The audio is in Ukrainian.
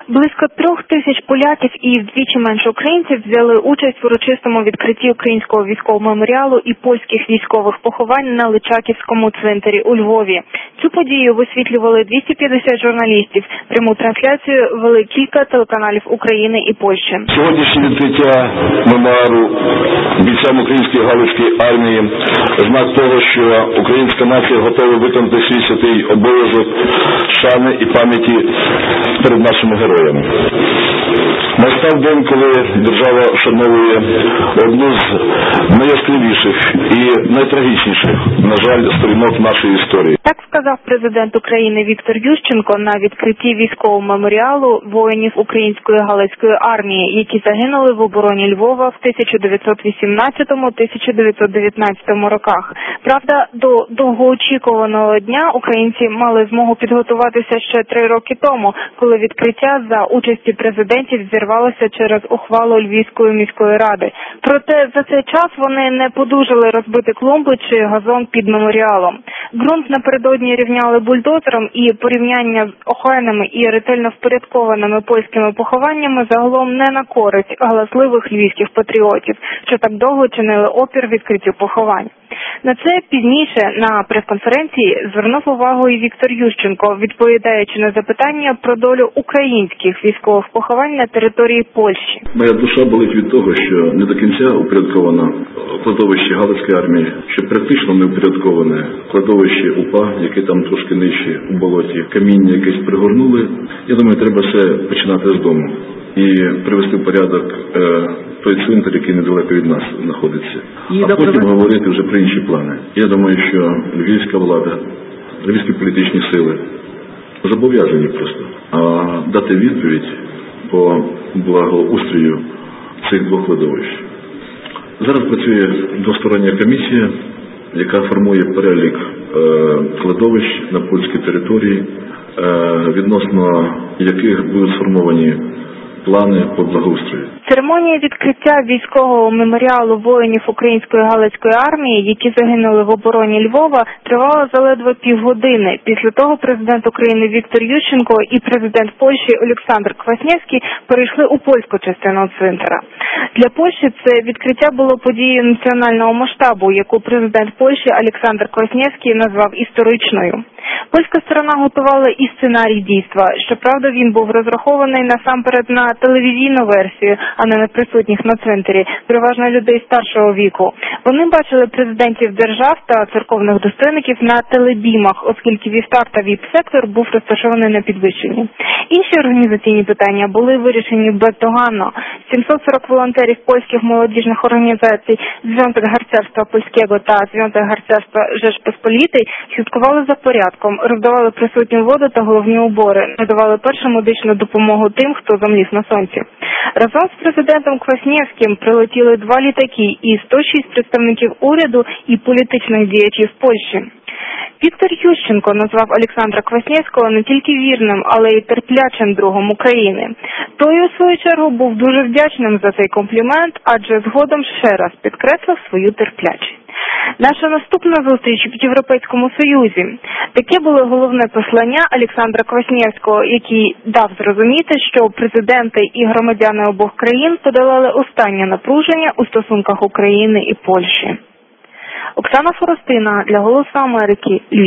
Близько 3000 поляків і вдвічі менше українців взяли участь в урочистому відкритті українського військового меморіалу і польських військових поховань на Личаківському цвинтарі у Львові. Цю подію висвітлювали 250 журналістів. Пряму трансляцію вели кілька телеканалів України і Польщі. Сьогоднішнє відкриття меморіалу бійцям української галицької армії – знак того, що українська нація готова виконати свій святий обов'язок шани і пам'яті перед нашими героями. Настав день, коли держава вшановує одну з найяскравіших і найтрагічніших, на жаль, сторінок нашої історії. Так сказав президент України Віктор Ющенко на відкритті військового меморіалу воїнів української галицької армії, які загинули в обороні Львова в 1918-1919 роках. Правда, до довгоочікуваного дня українці мали змогу підготуватися ще 3 роки тому, коли відкриття за участі президентів зірвалося через ухвалу Львівської міської ради. Проте за цей час вони не подужали розбити клумби чи газон під меморіалом. Ґрунт напередодні рівняли бульдозером, і порівняння з охайними і ретельно впорядкованими польськими похованнями загалом не на користь галасливих львівських патріотів, що так довго чинили опір відкриттю поховань. На це пізніше на прес-конференції звернув увагу і Віктор Ющенко, відповідаючи на запитання про долю українських військових поховань на території Польщі. Моя душа болить від того, що не до кінця упорядковано кладовище Галицької армії, що практично не упорядковане кладовище УПА, яке там трошки нижче у болоті, каміння якесь пригорнули. Я думаю, треба все починати з дому і привести в порядок той цвинтар, який недалеко від нас знаходиться. А потім говорити вже про інші плани. Я думаю, що львівська влада, львівські політичні сили зобов'язані просто дати відповідь по благоустрою цих 2 кладовищ. Зараз працює двостороння комісія, яка формує перелік кладовищ на польській території, відносно яких будуть сформовані плани по благоустрою. Церемонія відкриття військового меморіалу воїнів української галицької армії, які загинули в обороні Львова, тривала заледве півгодини. Після того президент України Віктор Ющенко і президент Польщі Олександр Квасневський перейшли у польську частину цвинтара. Для Польщі це відкриття було подією національного масштабу, яку президент Польщі Олександр Квасневський назвав історичною. Польська сторона готувала і сценарій дійства. Щоправда, він був розрахований насамперед на телевізійну версію, а не на присутніх на цвинтарі, переважно людей старшого віку. Вони бачили президентів держав та церковних достойників на телебімах, оскільки вівтар та віп-сектор був розташований на підвищенні. Інші організаційні питання були вирішені бездоганно. 740 волонтерів польських молодіжних організацій Зwiązek Harcerstwa Polskiego та Związek Harcerstwa Rzeczpospolitej слідкували за порядком, роздавали присутню воду та головні убори, надавали першу медичну допомогу тим, хто замлів на сонці. Разом з президентом Квасневським прилетіли 2 літаки і 106 представників уряду і політичних діячів Польщі. Віктор Ющенко назвав Олександра Квасневського не тільки вірним, але й терплячим другом України. Той, у свою чергу, був дуже вдячним за цей комплімент, адже згодом ще раз підкреслив свою терплячість. Наша наступна зустріч в Європейському Союзі. Таке було головне послання Олександра Квасневського, який дав зрозуміти, що президенти і громадяни обох країн подолали останнє напруження у стосунках України і Польщі. Оксана Форостина для «Голосу Америки», Львів.